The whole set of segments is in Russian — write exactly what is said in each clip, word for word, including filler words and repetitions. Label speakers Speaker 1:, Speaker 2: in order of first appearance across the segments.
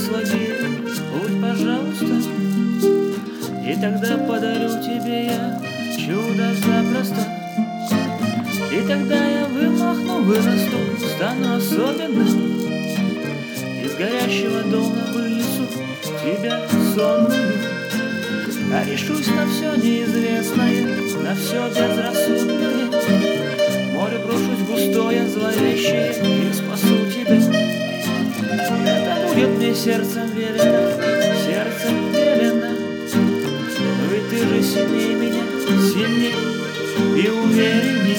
Speaker 1: слабее, будь, пожалуйста, и тогда подарю тебе я чудо запросто. И тогда я вымахну, вырасту, стану особенным. Из горящего дома вынесу тебя сонную. А решусь на все неизвестное, на все безрассудное. Море брошусь густое, зловещее, и спасу тебя. Это будет мне сердцем велено, сердцем велено. Но ведь ты же сильнее меня, сильнее и увереннее.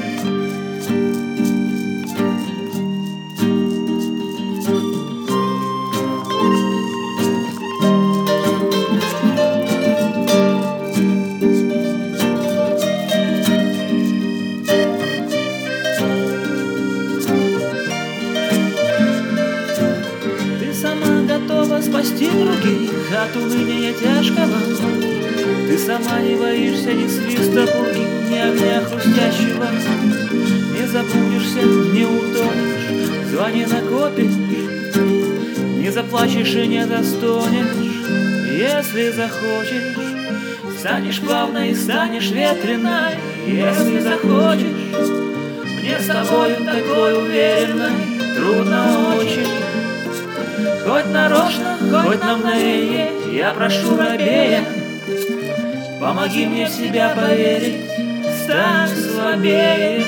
Speaker 1: Спасти других от уныния тяжкого. Ты сама не боишься ни свиста пурги, ни огня хрустящего. Не забудешься, не утонешь, звание накопишь. Не заплачешь и не застонешь, если захочешь. Станешь плавной и станешь ветреной, если захочешь. Мне с тобою такой уверенной трудно очень. Хоть нарочно, хоть на мгновенье, я прошу робея, помоги мне в себя поверить, стань слабее.